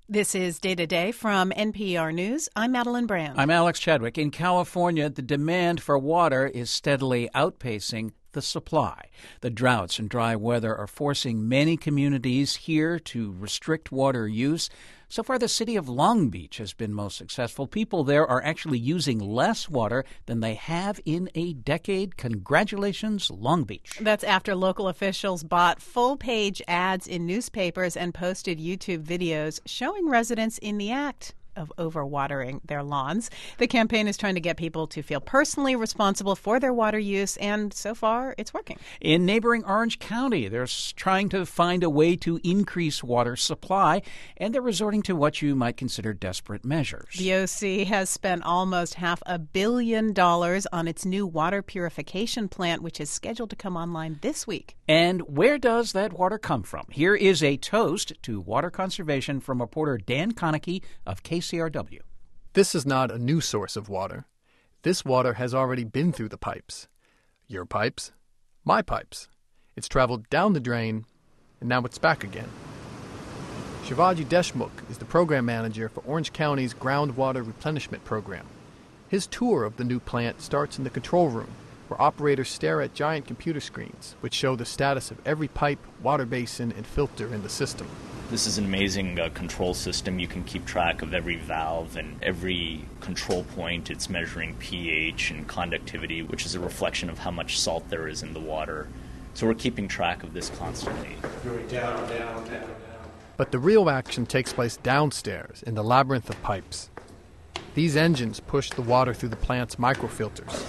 This is Day to Day from NPR News. I'm Madeline Brand. I'm Alex Chadwick. In California, the demand for water is steadily outpacing the supply. The droughts and dry weather are forcing many communities here to restrict water use. So far, the city of Long Beach has been most successful. People there are actually using less water than they have in a decade. Congratulations, Long Beach. That's after local officials bought full-page ads in newspapers and posted YouTube videos showing residents in the act of overwatering their lawns. The campaign is trying to get people to feel personally responsible for their water use, and so far, it's working. In neighboring Orange County, they're trying to find a way to increase water supply, and they're resorting to what you might consider desperate measures. The OC has spent almost $500 million on its new water purification plant, which is scheduled to come online this week. And where does that water come from? Here is a toast to water conservation from reporter Dan Konecki of KCRW. This is not a new source of water. This water has already been through the pipes. Your pipes, my pipes. It's traveled down the drain, and now it's back again. Shivaji Deshmukh is the program manager for Orange County's groundwater replenishment program. His tour of the new plant starts in the control room, where operators stare at giant computer screens, which show the status of every pipe, water basin, and filter in the system. This is an amazing control system. You can keep track of every valve and every control point. It's measuring pH and conductivity, which is a reflection of how much salt there is in the water. So we're keeping track of this constantly. Going down. But the real action takes place downstairs in the labyrinth of pipes. These engines push the water through the plant's microfilters.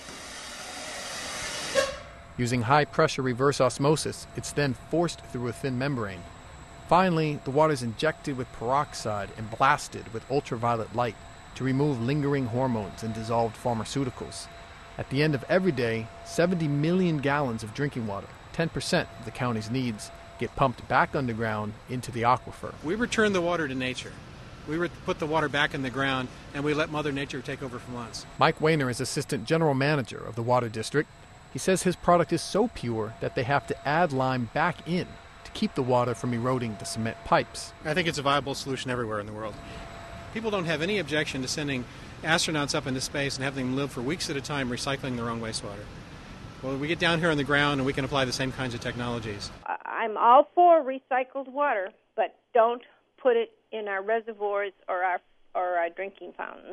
Using high-pressure reverse osmosis, it's then forced through a thin membrane. Finally, the water is injected with peroxide and blasted with ultraviolet light to remove lingering hormones and dissolved pharmaceuticals. At the end of every day, 70 million gallons of drinking water, 10% of the county's needs, get pumped back underground into the aquifer. We return the water to nature. We put the water back in the ground, and we let Mother Nature take over from us. Mike Wehner is assistant general manager of the Water District. He says his product is so pure that they have to add lime back in to keep the water from eroding the cement pipes. I think it's a viable solution everywhere in the world. People don't have any objection to sending astronauts up into space and having them live for weeks at a time recycling their own wastewater. Well, we get down here on the ground and we can apply the same kinds of technologies. I'm all for recycled water, but don't put it in our reservoirs or our drinking fountains.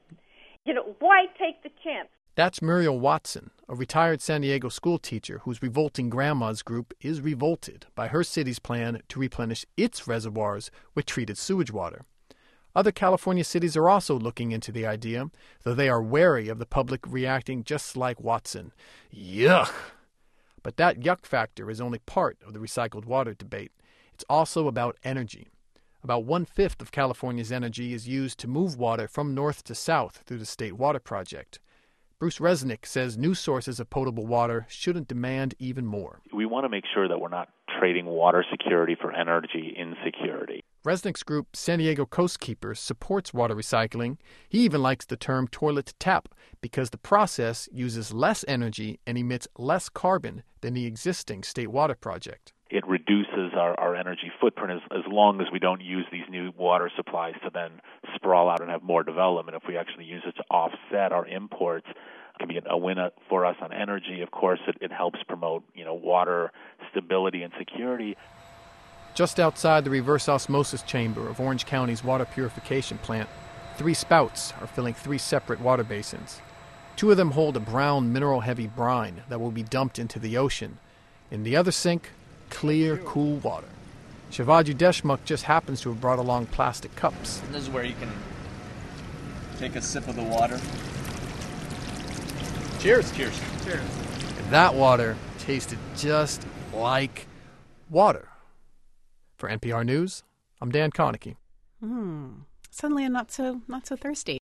Why take the chance? That's Muriel Watson, a retired San Diego school teacher whose Revolting Grandmas group is revolted by her city's plan to replenish its reservoirs with treated sewage water. Other California cities are also looking into the idea, though they are wary of the public reacting just like Watson. Yuck! But that yuck factor is only part of the recycled water debate. It's also about energy. About 1/5 of California's energy is used to move water from north to south through the State Water Project. Bruce Resnick says new sources of potable water shouldn't demand even more. We want to make sure that we're not trading water security for energy insecurity. Resnick's group, San Diego Coast Keepers, supports water recycling. He even likes the term toilet to tap because the process uses less energy and emits less carbon than the existing State Water Project. It reduces our energy footprint as long as we don't use these new water supplies to then sprawl out and have more development. If we actually use it to offset our imports, it can be a win for us on energy. Of course, it helps promote water stability and security. Just outside the reverse osmosis chamber of Orange County's water purification plant, 3 spouts are filling 3 separate water basins. 2 of them hold a brown mineral-heavy brine that will be dumped into the ocean. In the other sink, clear, cool water. Shivaji Deshmukh just happens to have brought along plastic cups. This is where you can take a sip of the water. Cheers. Cheers. Cheers. And that water tasted just like water. For NPR News, I'm Dan Konecki. Suddenly I'm not so thirsty.